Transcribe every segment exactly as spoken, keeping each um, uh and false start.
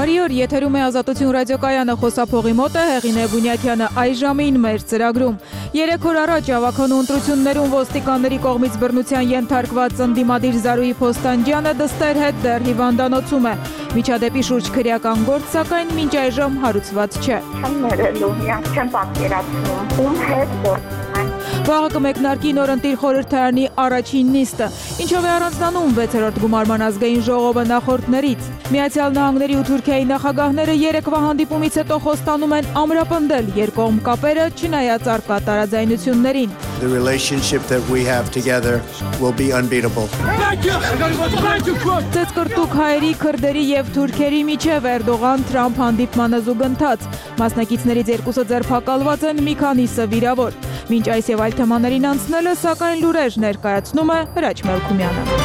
Բարի օր, եթերում է Ազատություն ռադիոկայանը, խոսափողի մոտ է Հեղինե Բունյակյանը այս ժամին մեր ծրագրում։ Երեք օր առաջ ավականու ընտրություններում ոստիկանների կողմից բռնության ենթարկված ընդդիմադիր Զարուհի Փոստանջյանը դստեր հետ դեռ հիվանդանոցում է։ Միջադեպի շուրջ քրեական գործ, սակայն մինչ այժմ հարուցված չէ։ Չեմ ներելու, միակ չեմ պատկերացնում, ում հետ գործ։ Վաղը կմեկնարկի նորընտիր խորհրդարանի առաջին նիստը, ինչով է առանձնանում վեցերորդ գումարման ազգային ժողովը նախորդներից։ Միացյալ Նահանգների ու Թուրքիայի նախագահները երեկվա հանդիպումից հետո խոստանում են ամրապնդել երկկողմ կապերը, չնայած առկա տարաձայնություններին։ The relationship that we have together will be unbeatable. Ծեծկրտուկ հայերի, քրդերի եւ թուրքերի միջև Էրդողան-Թրամփ հանդիպմանը զուգընթաց։ Մասնակիցներից երկուսը ձերբակալված են, մի քանիսը վիրավոր։ Մինչ այս եւ այլ թեմաներին անցնելը, սակայն լուրեր ներկայացնում է Հրաչ Մելքումյանը։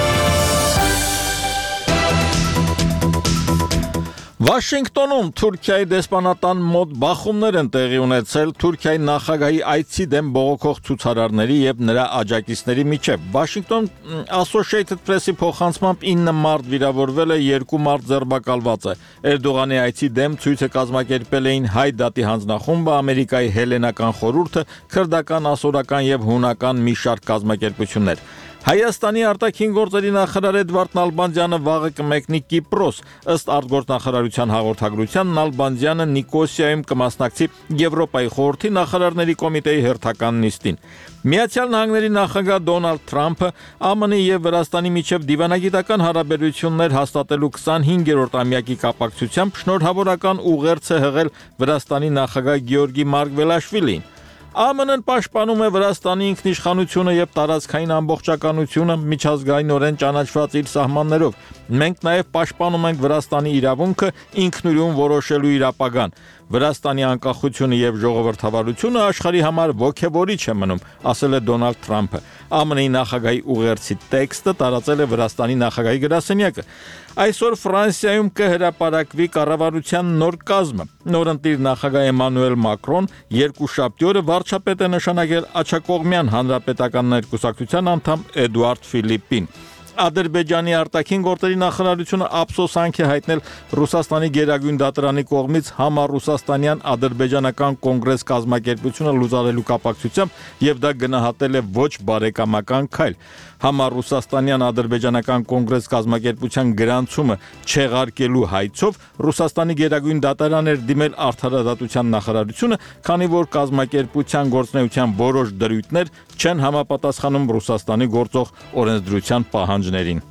Վաշինգտոնում Թուրքիայի դեսպանատան մոտ բախումներ են տեղի ունեցել Թուրքիայի նախագահի այցի դեմ բողոքող ցուցարարների եւ նրա աջակիցների միջև։ Վաշինգտոն Associated Press-ի փոխանցմամբ ինը մարդ վիրավորվել է, երկու մարդ ձերբակալված է։ Էրդողանի այցի դեմ ցույցը կազմակերպել էին Հայ դատի հանձնախումբը, Ամերիկայի Հելենական խորհուրդը, քրդական, ասորական եւ հունական մի շարք կազմակերպություններ։ Հայաստանի արտաքին գործերի նախարար Էդվարդ Նալբանդյանը վաղը կմեկնի Կիպրոս, ըստ արտգործնախարարության հաղորդագրության Նալբանդյանը Նիկոսիայում կմասնակցի Եվրոպայի խորհրդի նախարարների կոմիտեի հերթական նիստին։ Միացյալ Նահանգների նախագահ Դոնալդ Թրամփը ԱՄՆ-ի եւ Վրաստանի միջև դիվանագիտական հարաբերություններ հաստատելու քսանհինգերորդ ամյակի կապակցությամբ շնորհավորական ուղերձ է հղել Վրաստանի նախագահ Գեորգի Մարգվելաշվիլին։ ԱՄՆ-ն պաշտպանում է Վրաստանի ինքնիշխանությունը եւ տարածքային ամբողջականությունը միջազգայինորեն ճանաչված իր սահմաններով։ Մենք նաեւ պաշտպանում ենք Վրաստանի իրավունքը ինքնուրույն որոշելու իր ապագան։ Վրաստանի անկախությունը եւ ժողովրդավարությունը աշխարհի համար ոգևորիչ է մնում, ասել է Դոնալդ Թրամփը։ ԱՄՆ-ի նախագահի ուղերձի տեքստը տարածել է Վրաստանի նախագահի գրասենյակը։ Այսօր Ֆրանսիայում կհրապարակվի կառավարության նոր կազմը։ Նորընտիր նախագահ Էմանուել Մակրոն երկուշաբթի օրը վարչապետ է նշանակել աջակողմյան հանրապետական ներկուսակցության անդամ Էդուարդ Ֆիլիպին։ Ադրբեջանի արտաքին գործերի նախարարությունը ափսոսանք է հայտնել Ռուսաստանի գերագույն դատարանի կողմից համառուսաստանյան ադրբեջանական կոնգրես կազմակերպությունը լուծարելու կապակցությամբ եւ դա գնահատել է ոչ բարեկամական քայլ։ Համառուսաստանյան ադրբեջանական կոնգրես կազմակերպության գրանցումը չեղարկելու հայցով Ռուսաստանի գերագույն դատարան էր դիմել արդարադատության նախարարությունը, քանի որ կազմակերպության գործունեության որոշ դրույթներ չեն համապատասխանում Ռուսաստանի գործող օրենսդրության պահանջներին։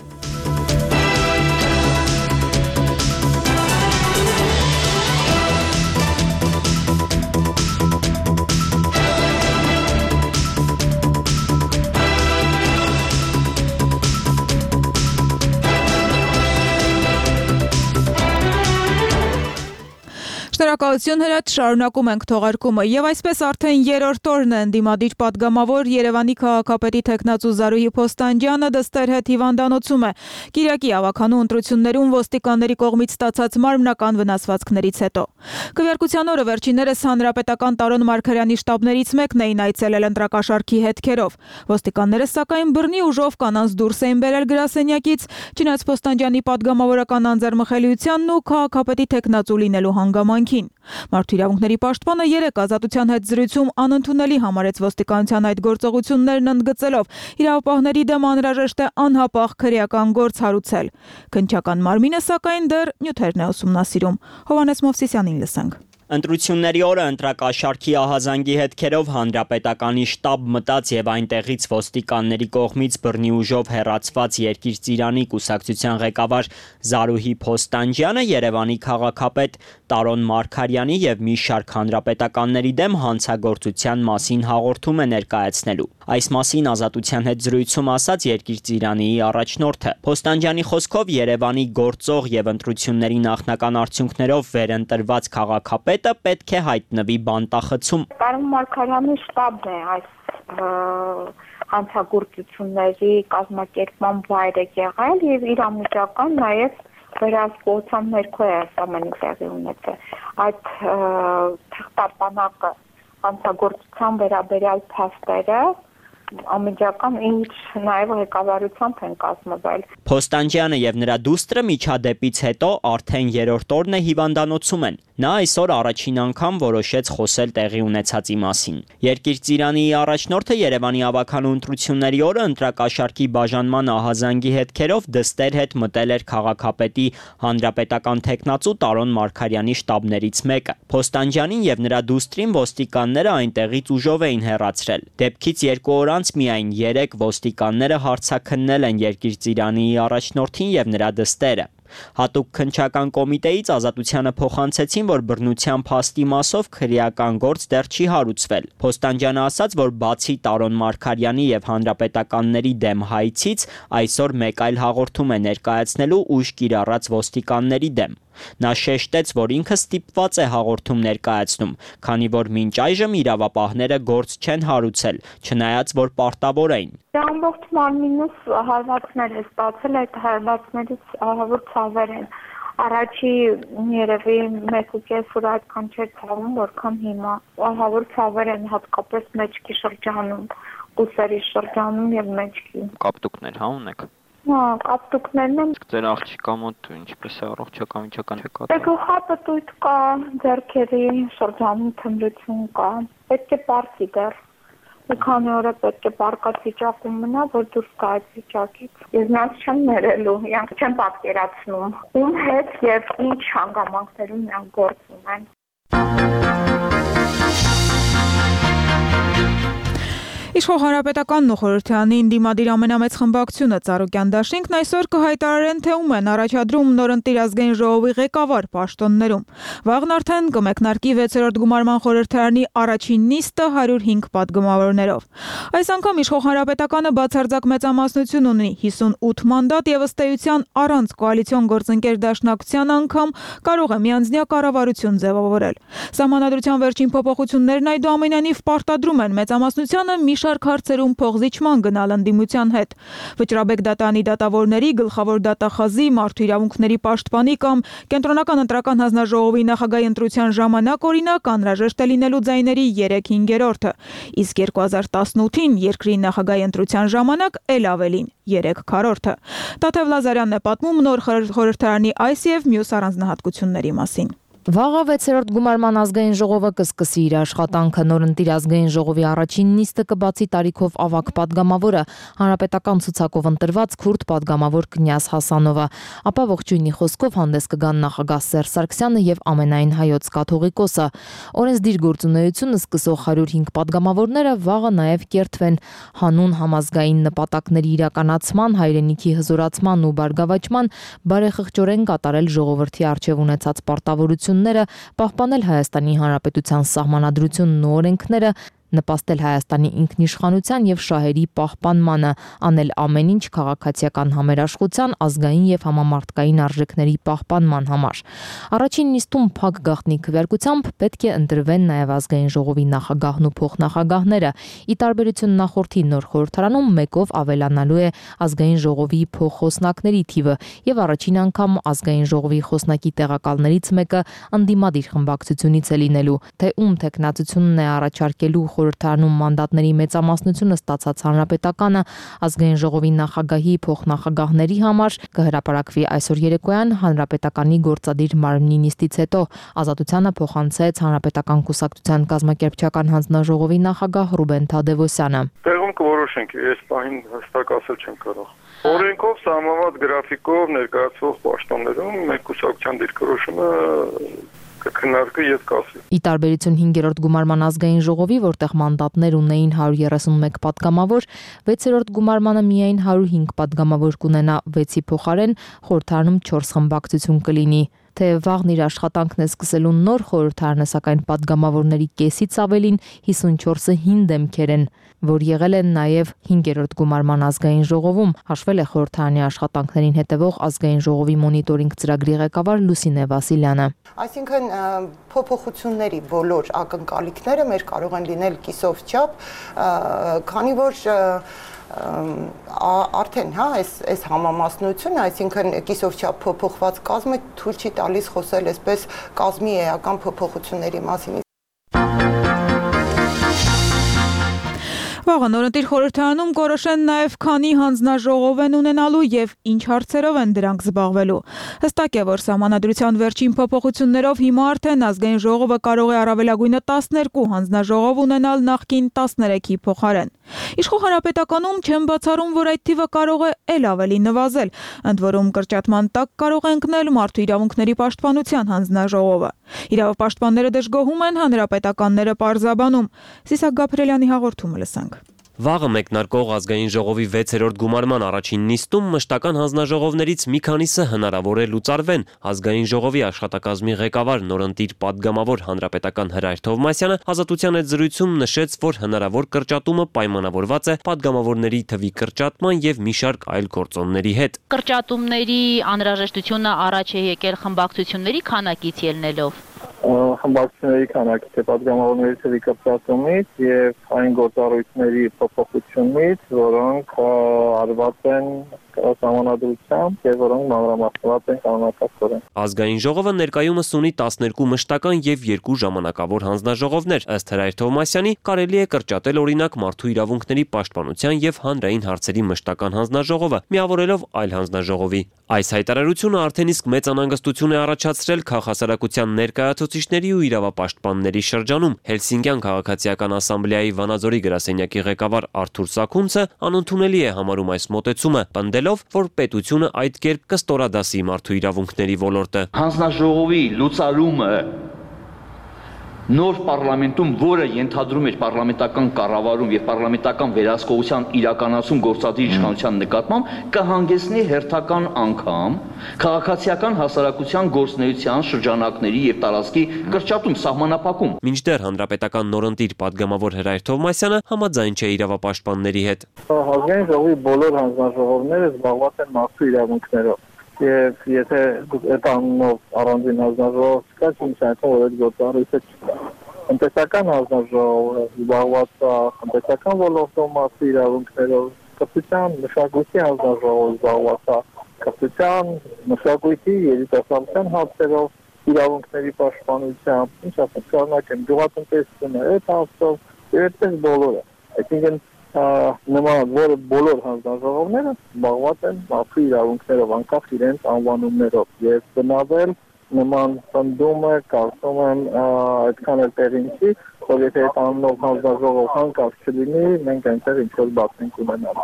Շնորհակալություն Հրաչ, շարունակում ենք թողարկումը եւ այսպես արդեն երրորդ օրն է ընդդիմադիր падգամավոր Երևանի քաղաքապետի թեկնածու Զարուհի Փոստանջյանը դստեր հետ հիվանդանոցում է։ Կիրակի ավականու ընտրություններում ոստիկանների կողմից ստացած մարմնական վնասվածքներից հետո։ Քվեարկության օրը վերջիններս հանրապետական Տարոն Մարգարյանի շտաբներից մեկն էին այցելել ընտրակաշառքի հետքերով։ Ոստիկանները սակայն բռնի ուժով կանանց դուրս էին բերել գրասենյակից, չնայած Փոստանջյանի падգամավորական անձեռմխելիությանն ու քաղաքապետի թեկնածու լինելու հանգամանքին։ Մարդու իրավունքների պաշտպանը երեկ Ազատության հետ զրույցում անընդունելի համարեց ոստիկանության այդ գործողություններն ընդգծելով իրավապահների դեմ անհրաժեշտ է անհապաղ քրեական գործ հարուցել։ Քննչական մարմինը սակայն դեռ նյութերն է ուսումնասիրում։ Հովհաննես Մովսիսյանին լսենք։ Ընտրությունների օրը ընտրակաշառքի ահազանգի հետքերով հանրապետականի շտաբ մտած եւ այնտեղից ոստիկանների կողմից բռնի ուժով հեռացված Երկիր Ծիրանի կուսակցության ղեկավար Զարուհի Փոստանջյանը Երևանի քաղաքապետ Տարոն Մարգարյանի եւ մի շարք հանրապետականների դեմ հանցագործության մասին հաղորդում է ներկայացնելու։ Այս մասին Ազատության հետ զրույցում ասաց Երկիր Ծիրանիի առաջնորդը։ Փոստանջյանի խոսքով Երևանի գործող եւ ընտրությունների նախնական արդյունքներով վերընտրված քաղաքապետը պետք է հայտնվի բանտախցում։ Տարոն Մարգարյանի շտաբն է այս հանցագործությունների կազմակերպման վայրը եղել եւ իրավիճական նաեւ վերահսկողության ներքո է ամենը տեղի ունեցել։ Այդ թղթապանակը հանցագործության վերաբերյալ փաստերը ամիջական ինչ նաև ղեկավարությամբ են կազմվել։ Փոստանջյանը եւ նրա դուստրը միջադեպից հետո արդեն երրորդ օրն է հիվանդանոցում են։ Նա այսօր առաջին անգամ որոշեց խոսել տեղի ունեցածի մասին։ Երկիր-Ծիրանի առաջնորդը Երևանի ավագանու ընտրությունների օրը ընտրակաշառքի բաժանման ահազանգի հետքերով դստեր հետ մտել էր քաղաքապետի հանրապետական թեկնածու Տարոն Մարգարյանի շտաբներից մեկը։ Փոստանջյանին եւ նրա դուստրին ոստիկանները այնտեղից ուժով էին հեռացրել։ Դեպքից երկու օր անց միայն երեք ոստիկանները հարցաքննել են Երկիր-Ծիրանի առաջնորդին եւ նրա դստերը։ Հատուկ քննչական կոմիտեից Ազատությանը փոխանցեցին, որ բռնության փաստի մասով քրեական գործ դեռ չի հարուցվել։ Փոստանջյանը ասաց, որ բացի Տարոն Մարգարյանի եւ հանրապետականների դեմ հայցից, այսօր մեկ այլ հաղորդում է ներկայացնելու ուժ կիրառած ոստիկանների դեմ։ Նա շեշտեց, որ ինքը ստիպված է հաղորդում ներկայացնում, քանի որ մինչ այժմ իրավապահները գործ չեն հարուցել, չնայած որ պարտավոր էին։ Ամբողջ մարմինս հարվածներ է ստացել, այդ հարվածներից ահավոր ցավեր են։ Առաջի երևի մեկ ու կես օր այդքան չէր ցավում, որքան հիմա։ Ահավոր ցավեր են հատկապես մեջքի շրջանում, ուսերի շրջանում եւ մեջքի։ Կապտուկներ հա ունեք։ Հա, կապտուկներն են։ Ձեր աղջիկա մոտ ինչպես է առողջական վիճակը չկա։ Գլխապտույտ կա, ձեռքերի շրջանում թմրություն կա։ Պետք է պարզի դեռ։ Մի քանի օր պետք է պարկած վիճակում մնա, որ դուրս գա այդ վիճակից։ Ես նրանց չեմ ներելու, իրանք չեն պատկերացնում։ Ում հետ եւ ինչ հանգամանքներում նրանք գործ ունեն։ Իշխող հանրապետականն ու խորհրդարանի ընդդիմադիր ամենամեծ խմբակցությունը Ծառուկյան Դաշինքն այսօր կհայտարարեն, թե ում են առաջադրում նորընտիր ազգային ժողովի ղեկավար պաշտոններում։ Վաղն արդեն կմեկնարկի վեցերորդ գումարման խորհրդարանի առաջին նիստը հարյուր հինգ պատգամավորներով։ Այս անգամ իշխող հանրապետականը բացարձակ մեծամասնություն ունի հիսունութ մանդատ եւ ըստ էության առանց կոալիցիոն գործընկեր դաշնակցության անգամ կարող է միանձնյա կառավարություն ձևավորել։ Սահմանադրության վերջին փոփոխություններն այդուամենայնիվ պարտադրում են մեծամասնությանը մի շարք հարցերում փոխզիջման գնալ ընդդիմության հետ։ Վճռաբեկ դատանի դատավորների, գլխավոր դատախազի, մարդու իրավունքների պաշտպանի կամ կենտրոնական ընտրական հանձնաժողովի նախագահի ընտրության ժամանակ օրինակ անհրաժեշտ է լինելու ձայների երեք հինգերորդը, իսկ երկու հազար տասնութին երկրի նախագահի ընտրության ժամանակ էլ ավելին երեք քառորդը։ Տաթև Լազարյանն է պատմում նոր խորհրդարանի այս եւ մյուս առանձնահատկությունների մասին։ Վաղը վեցերորդ գումարման ազգային ժողովը կսկսի իր աշխատանքը։ Նորընտիր ազգային ժողովի առաջին նիստը կբացի տարիքով ավագ պատգամավորը, հանրապետական ցուցակով ընտրված քուրդ պատգամավոր Կնյազ Հասանովը, ապա ողջույնի խոսքով հանդես կգան նախագահ Սերժ Սարգսյանը եւ ամենայն հայոց կաթողիկոսը։ Օրենսդիր գործունեությունը սկսող հարյուր հինգ պատգամավորները վաղը նաեւ կերտվեն հանուն համազգային նպատակների իրականացման, հայրենիքի հզորացման ու բարգավաճման բարեխղճորեն կատարել ժողովրդի արժեվ ունեցած պարտավորություն պահպանել Հայաստանի Հանրապետության սահմանադրությունն ու օրենքները, նպաստել Հայաստանի ինքնիշխանության եւ շահերի պահպանմանը, անել ամեն ինչ քաղաքացիական համերաշխության, ազգային եւ համամարտկային արժեքների պահպանման համար։ Առաջին նիստում փակ գաղտնի քվեարկությամբ պետք է ընտրվեն նաեւ ազգային ժողովի նախագահն ու փոխնախագահները։ Ի տարբերություն նախորդի նոր խորհրդարանում մեկով ավելանալու է ազգային ժողովի փոխխոսնակների թիվը եւ առաջին անգամ ազգային ժողովի խոսնակի տեղակալներից մեկը ընդդիմադիր խմբակցությունից է լինելու, թե ում տեխնացությունն է առաջարկելու խորհրդարանում մանդատների մեծամասնությունը ստացած հանրապետականը ազգային ժողովի նախագահի փոխնախագահների համար կհրապարակվի այսօր երեկոյան հանրապետականի գործադիր մարմնի նիստից հետո։ Ազատությանը փոխանցեց հանրապետական կուսակցության կազմակերպչական հանձնաժողովի նախագահ Ռուբեն Թադևոսյանը։ Տեղում կորոշենք, ես պահին հստակ ասել չեմ կարող։ Օրենքով սահմանված գրաֆիկով ներկայացվող պաշտոններում մեր կուսակցության դիրքորոշումը կքննարկվի եւ կասվի։ Ի տարբերություն հինգերորդ գումարման ազգային ժողովի, որտեղ մանդատներ ունեին հարյուր երեսունմեկ պատգամավոր, վեցերորդ գումարմանը միայն հարյուր հինգ պատգամավոր կունենա, վեցի փոխարեն խորհրդարանում չորս խմբակցություն կլինի։ Թե վաղն իր աշխատանքն է սկսելու նոր խորհրդարանը, սակայն պատգամավորների կեսից ավելին հիսունչորսը հին դեմքեր են, որ եղել են նաև հինգերորդ գումարման ազգային ժողովում, հաշվել է խորհրդարանի աշխատանքներին հետևող ազգային ժողովի մոնիտորինգ ծրագրի ղեկավար Լուսինե Վասիլյանը։ Այսինքն փոփոխությունների բոլոր ակնկալիքները մեր կարող են լինել կիսով չափ, քանի որ արդեն հա այս այս համամասնությունը, այսինքն կիսով չափ փոփոխված կազմը թույլ չի տալիս խոսել այսպես կազմի էական փոփոխությունների մասին։ Վաղը նորընտիր խորհրդարանում կորոշեն նաև քանի հանձնաժողով են ունենալու եւ ինչ հարցերով են դրանք զբաղվելու։ Հստակ է, որ սահմանադրության վերջին փոփոխություններով հիմա արդեն ազգային ժողովը կարող է առավելագույնը տասներկու հանձնաժողով ունենալ նախկին տասներեքի փոխարեն։ Իշխող հանրապետականում չեն բացառում, որ այդ թիվը կարող է ել ավելի նվազել, ընդ որում կրճատման տակ կարող է ընկնել Մարդու իրավունքների պաշտպանության հանձնաժողովը։ Իրավապաշտպանները դժգոհում են, հանրապետականները պարզաբանում։ Սիսակ Գաբրելյանի հաղորդումը լսենք։ Վաղը մեկնարկող ազգային ժողովի վեցերորդ գումարման առաջին նիստում մշտական հանձնաժողովներից մի քանիսը հնարավոր է լուծարվեն։ Ազգային ժողովի աշխատակազմի ղեկավար նորընտիր պատգամավոր հանրապետական Հրայր Թովմասյանը Ազատության հետ զրույցում նշեց, որ հնարավոր կրճատումը պայմանավորված է պատգամավորների թվի կրճատման եւ մի շարք այլ գործոնների հետ։ Կրճատումների անհրաժեշտությունը առաջ է եկել խմբակցությունների քանակից ելնելով։ Խմբակցությունների քանակից է պատգամավորների թվի կրճատումից եւ այն գործառույթների փոփոխությունից, որոնք արված են սահմանադրությամբ եւ որոնք մանրամասնված են կանոնակարգորեն։ Ազգային ժողովը ներկայումս ունի տասներկու մշտական եւ երկու ժամանակավոր հանձնաժողովներ։ Ըստ Հրայր Թովմասյանի, կարելի է կրճատել օրինակ Մարդու իրավունքների պաշտպանության եւ հանրային հարցերի մշտական հանձնաժողովը, միավորելով այլ հանձնաժողովի։ Այս հայտարարությունը արդեն իսկ մեծ անհանգստություն է առաջացրել քաղաքասարակության ներկայացուցիչների ու իրավապաշտպանների շրջանում։ Հելսինկյան քաղաքացիական ասամբլեայի Վանաձորի գրասենյակի ղեկավար Արթուր Սաքունցը անընդունելի է համարում այս մոտեցումը, պնդելով, որ պետությունը այդ կերպ կստորադասի մարդու իրավունքների ոլորտը։ Հանձնաժողովի լուծարումը նոր պարլամենտում, որը ենթադրում էր պարլամենտական կառավարում եւ պարլամենտական վերահսկողության իրականացում գործադիր իշխանության նկատմամբ, կհանգեցնի հերթական անգամ քաղաքացիական հասարակության գործունեության շրջանակների եւ տարածքի կրճատում, սահմանափակում։ Մինչդեռ հանրապետական նորընտիր պատգամավոր Հրայր Թովմասյանը համաձայն չէ իրավապաշտպանների հետ։ Ազգային ժողովի բոլոր հանձնաժողովները զբաղված են մարդու իրավունքներով։ Եվ եթե այդ անունով առանձին հանձնաժողով չկա, չնշանակում, որ այդ գործառույթը չկա։ Տնտեսական հանձնաժողովը զբաղված է տնտեսական ոլորտում մարդու իրավունքներով, կրթության, մշակույթի հանձնաժողովը զբաղված է կրթության, մշակույթի, երիտասարդության հարցերով, իրավունքների պաշտպանությամբ, ինչ ասեմ, շարունակեմ, գյուղատնտեսությունը, այդ հարցով, եւ այդպես բոլորը։ Այսինքն նման որ բոլոր հանձնաժողովները զբաղված են մարդու իրավունքներով, անկախ իրենց անվանումներով եւ բնավել նման ընդդումը կարծում եմ այդքան էլ տեղին չի, որ եթե այդ անունով հանձնաժողով հանկարծ չլինի, մենք այնտեղ ինչ-որ բաց ենք ունենալ։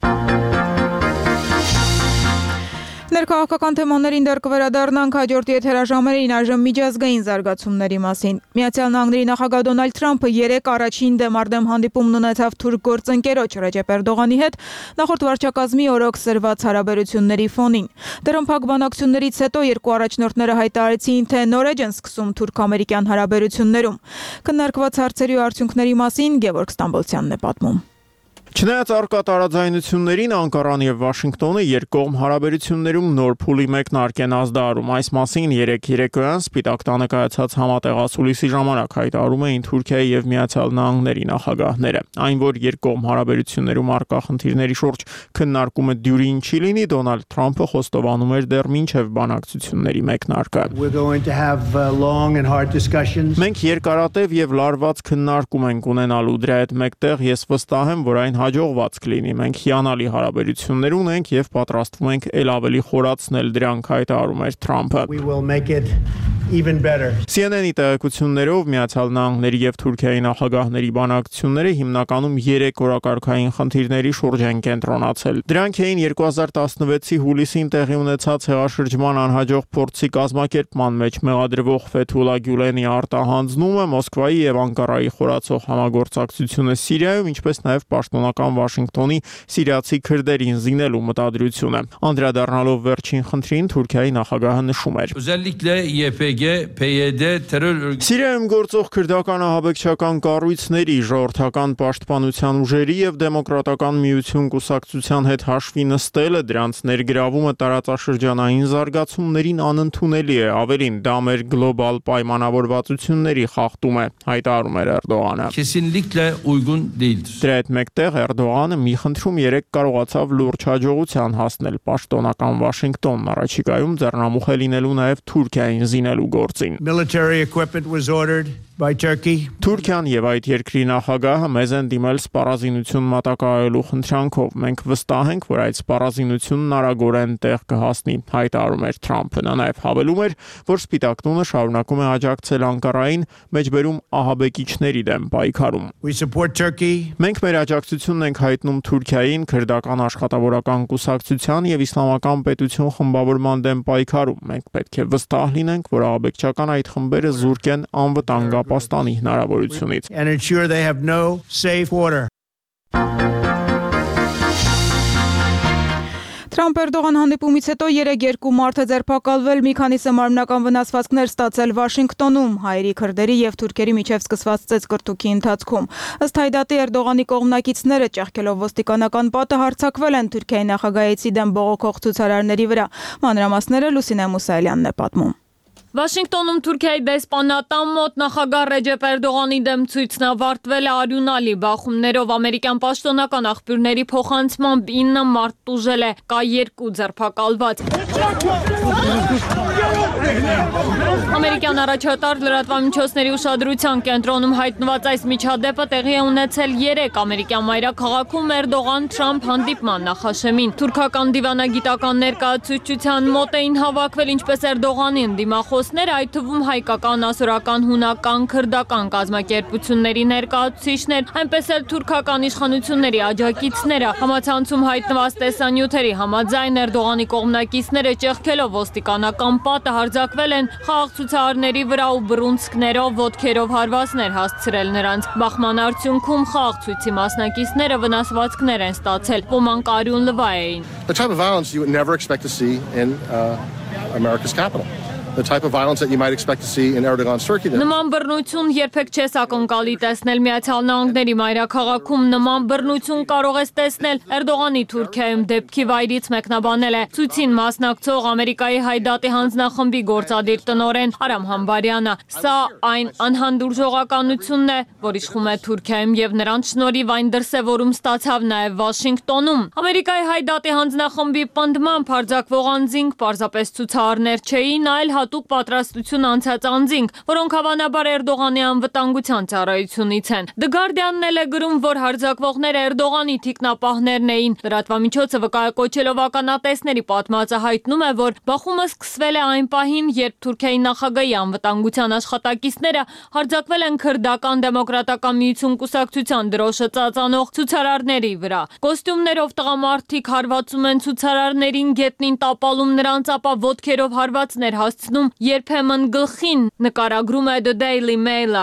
Ներքաղաքական թեմաներին դեռ կվերադառնանք հաջորդ եթերաժամերին այժմ միջազգային զարգացումների մասին։ Միացյալ Նահանգների նախագահ Դոնալդ Թրամփը երեկ առաջին դեմարդեմ հանդիպումն ունեցավ թուրք գործընկերոջ Ռեջեփ Էրդողանի հետ նախորդ վարչակազմի օրոք սրված հարաբերությունների ֆոնին։ Դրամփակ բանակցություններից հետո երկու առաջնորդները հայտարարեցին, թե նոր էջ են սկսում թուրք-ամերիկյան հարաբերություններում։ Քննարկված հարցերի ու արդյունքների մասին Գևորգ Ստամբոլցյանն է պատմում։ Չնայած առկա տարաձայնություններին Անկարան եւ Վաշինգտոնը երկկողմ հարաբերություններում նոր փուլի մեկնարկ են ազդարում։ Այս մասին երեկ երեկոյան Սպիտակ տանը կայացած համատեղասուլիսի ժամանակ հայտարարում էին Թուրքիայի եւ Միացյալ Նահանգների նախագահները։ Այն, որ երկկողմ հարաբերություններում առկա խնդիրների շուրջ քննարկումը դյուրին չի լինի, Դոնալդ Թրամփը խոստովանում էր դեռ մինչեւ բանակցությունների մեկնարկը։ Մենք երկարատև եւ լարված քննարկում ենք ունենալու, դրա հետ մեկտեղ ես վստահ եմ, որ այն հաջողված կլինի։ Մենք հիանալի հարաբերություններ ունենք եւ պատրաստվում ենք ել ավելի խորացնել դրանք, հայտարարում էր Թրամփը։ C N N-ի տեղեկություններով Միացյալ Նահանգների եւ Թուրքիայի նախագահների բանակցությունները հիմնականում երեք օրակարգային խնդիրների շուրջ են կենտրոնացել։ Դրանք էին երկու հազար տասնվեցի հուլիսին տեղի ունեցած հեղաշրջման անհաջող փորձի կազմակերպման մեջ մեղադրվող Ֆեթուլա Գյուլենի արտահանձնումը, Մոսկվայի եւ Անկարայի խորացող համագործակցությունը Սիրիայում, ինչպես նաեւ պաշտոնական Վաշինգտոնի սիրիացի քրդերին զինելու մտադրությունը։ Անդրադառնալով վերջին խնդրին, Թուրքիայի նախագահը նշում էր. Սիրիայում գործող քրդական ահաբեկչական կառույցների, ժողովրդական պաշտպանության ուժերի եւ դեմոկրատական միություն կուսակցության հետ հաշվի նստելը, դրանց ներգրավումը տարածաշրջանային զարգացումներին անընդունելի է, ավելին դա մեր գլոբալ պայմանավորվածությունների խախտում է, հայտարարում էր Էրդողանը։ Դրա հետ մեկտեղ Էրդողանը մի խնդրում երեկ կարողացավ լուրջ հաջողության հասնել պաշտոնական Վաշինգտոնն առաջիկայում ձեռնամուխ է լինելու նաեւ Թուրքիային զինելու գործին։ Military equipment was ordered by Turkey. Թուրքիան եւ այդ երկրի նախագահը մեզ են դիմել սպառազինություն մատակարարելու խնդրանքով։ Մենք վստահ ենք, որ այդ սպառազինությունն արագորեն տեղ կհասնի, հայտարարում էր Թրամփը։ Նա նաեւ հավելում էր, որ Սպիտակ տունը շարունակում է աջակցել Անկարային մեջբերում ահաբեկիչների դեմ պայքարում։ We support Turkey. Մենք մեր աջակցությունն ենք հայտնում Թուրքիային, քրդական աշխատավորական կուսակցության եւ իսլամական պետություն խմբավորման դեմ պայքարում։ Մենք պետք է վստահ լինենք, որ ահաբեկչական այդ խմբերը զուրկ են անվտանգ ապաստանի հնարավորությունից։ And ensure they have no safe border. Թրամփ-Էրդողան հանդիպումից հետո երեք երկու մարդ է ձերբակալվել, մի քանիսը մարմնական վնասվածքներ ստացել Վաշինգտոնում, հայերի, քրդերի եւ թուրքերի միջև սկսված ծեծկռտուքի ընթացքում։ Ըստ Հայդատի Էրդողանի կողմնակիցները ճեղքելով ոստիկանական պատը հարձակվել են Թուրքիայի նախագահի դեմ բողոքող ցուցարարների վրա։ Մանրամասները Լուսինե Մուսայելյանն է պատմում։ Վաշինգտոնում Թուրքիայի դեսպանատան մոտ նախագահ Ռեջեփ Էրդողանի դեմ ցույցն ավարտվել է արյունալի բախումներով։ Ամերիկյան պաշտոնական աղբյուրների փոխանցմամբ ինը մարդ տուժել է, կա երկու ձերբակալված։ Ամերիկյան առաջատար լրատվամիջոցների ուշադրության կենտրոնում հայտնված այս միջադեպը տեղի է ունեցել երեկ ամերիկյան մայրաքաղաքում Էրդողան-Թրամփ հանդիպման նախաշեմին։ Թուրքական դիվանագիտական ներկայացուցչության մոտ էին հավաքվել ինչպես Էրդողանի ընդդիմախոսներ, այդ թվում հայկական, ասորական, հունական, քրդական կազմակերպությունների ներկայացուցիչներ, այնպես էլ թուրքական իշխանությունների աջակիցները։ Համացանցում հայտնված տեսանյութերի համաձայն Էրդողանի կողմնակիցները ճեղքելով ոստիկանական պատը հարձակվել են խաղաղ ցուցարարների վրա ու բռունցքներով, ոտքերով հարվածներ հասցրել նրանց։ Բախման արդյունքում խաղաղ ցույցի մասնակիցները վնասվածքներ են ստացել, ոմանք արյուն լվա էին։ The type of violence you would never expect to see in uh, America's capital. The type of violence that you might expect to see in Erdogan's Turkey. Նման բռնություն երբեք չես ակնկալի տեսնել Միացյալ Նահանգների մայրաքաղաքում, նման բռնություն կարող ես տեսնել Էրդողանի Թուրքիայում դեպքի վայրից մեկնաբանել է ցույցին մասնակցող Ամերիկայի Հայդատի հանձնախմբի գործադիր տնօրեն Արամ Համբարյանը։ Սա այն անհանդուրժողականությունն է, որ իշխում է Թուրքիայում եւ նրանց շնորհիվ այն դրսեւորում ստացավ նաեւ Վաշինգտոնում։ Ամերիկայի Հայդատի հանձնախմբի պնդմամբ հարձակվող անձինք պարզապես ցուցարարներ չէին, այլ հատուկ պատրաստություն անցած անձինք, որոնք հավանաբար Էրդողանի անվտանգության ծառայությունից են։ The Guardian-ն էլ է գրում, որ հարձակվողները Էրդողանի թիկնապահներն էին։ Լրատվամիջոցը վկայակոչելով ականատեսների պատմածը հայտնում է, որ բախումը սկսվել է այն պահին, երբ Թուրքիայի նախագահի անվտանգության աշխատակիցները հարձակվել են քրդական դեմոկրատական միություն կուսակցության դրոշը ծածանող ցուցարարների վրա։ Կոստյումներով տղամարդիկ հարվածում են ցուցարարներին, գետնին տապալում նրանց, ապա ոտքերով հարվածներ հասցնում երբեմն գլխին, նկարագրում է The Daily Mail-ը։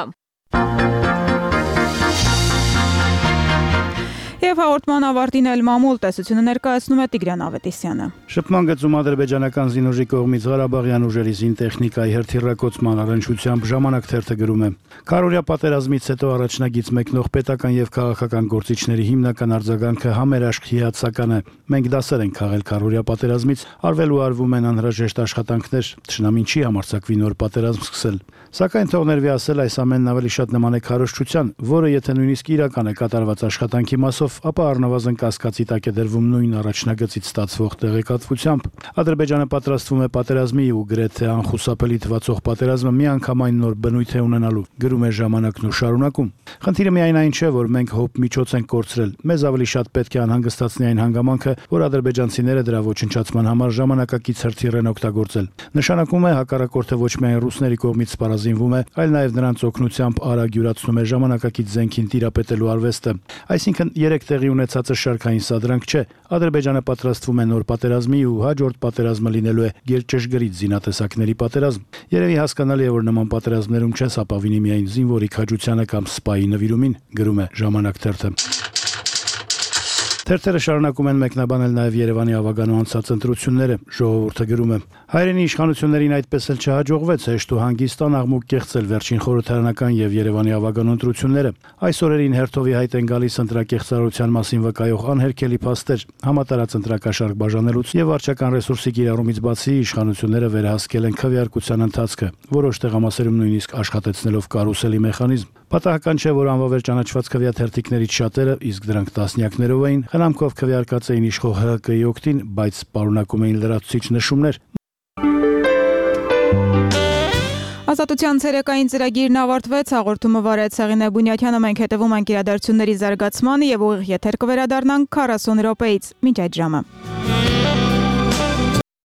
Եվ հաղորդման ավարտին էլ մամուլ տեսությունը ներկայացնում է Տիգրան Ավետիսյանը։ Շփման գծում ադրբեջանական զինուժի կողմից Ղարաբաղյան ուժերի զինտեխնիկայի հրթիռակոծման առնչությամբ ժամանակ թերթը գրում է. Քարորյա պատերազմից հետո առաջնագից մեկնող պետական եւ քաղաքական գործիչների հիմնական արձագանքը համերաշխ հիացական է։ Մենք դասեր ենք քաղել քարորյա պատերազմից, արվել ու արվում են անհրաժեշտ աշխատանքներ, թշնամին չի համարձակվի նոր պատերազմ սկսել։ Սակայն թող ներվի ասել, այս ամենն ավելի շատ նման է քարոզչության, որը եթե նույնիսկ իրական է կատարված աշխատանքի մասով, ապա առնվազն կասկածի տակ է դրվում նույն առաջնագծից ստացվող տեղեկատվությամբ։ Ադրբեջանը պատրաստվում է պատերազմի ու գրեթե անխուսափելի թվացող պատերազմը միանգամայն նոր բնույթ է ունենալու, գրում է ժամանակն ու շարունակում։ Խնդիրը միայն այն չէ, որ մենք հոբ միջոց ենք կորցրել։ Մեզ ավելի շատ պետք է անհանգստացնի այն հանգամանքը, որ ադրբեջանցիները դրա ոչնչացման համար ժամանակակից հրթիռ են օգտագործել։ Նշանակում է հակառակորդը ոչ միայն ռուսների կողմից սպառազինվում է, այլ նաև նրանց օգնությամբ արագ յուրացնում է ժամանակակից զենքին տիրապետելու արվեստը։ Այսինքն երեք տեղի ունեցածը շարքային սադրանք չէ։ Ադրբեջանը պատրաստվում է նոր պատերազմի ու հաջորդ պատերազմը լինելու է գերճշգրիտ զինատեսակների պատերազմ։ Երևի հասկանալի է, որ նման պատերազմներում չես ապավինի միայն զինվորի քաջությանը կամ սպայի նվիրումին, գրում է ժամանակ թերթը։ Թերթերը շարունակում են մեկնաբանել նաև Երևանի ավագանու անցած ընտրությունները, ժողովուրդը գրում է. Հայրենի իշխանություններին այդպես էլ չհաջողվեց հեշտ ու հանգիստ աղմուկ կեղծել վերջին խորհրդարանական եւ Երևանի ավագանու ընտրությունները։ Այս օրերին հերթովի հայտ են գալիս ընտրակեղծարարության մասին վկայող անհերքելի փաստեր, համատարած ընտրակաշարք բաժանելուց եւ վարչական ռեսուրսի կիրառումից բացի իշխանությունները վերահսկել են քվեարկության ընթացքը, որոշ տեղամասերում նույնիսկ աշխատեցնելով կարուսելի մեխանիզմ։ Պատահական չէ, որ անվավեր ճանաչված քվեաթերթիկներից շատերը, իսկ դրանք տասնյակներով էին, խնամքով քվեարկած էին իշխող Հ Հ Կ-ի օգտին, բայց պարունակում էին լրացուցիչ նշումներ։ Ազատության ցերեկային ծրագիրն ավարտվեց, հաղորդումը վարեց Սեղինե Բունյաթյանը, մենք հետևում ենք իրադարձությունների զարգացմանը եւ ուղիղ եթեր կվերադառնանք քառասուն րոպեից։ Մինչ այդ ժամը։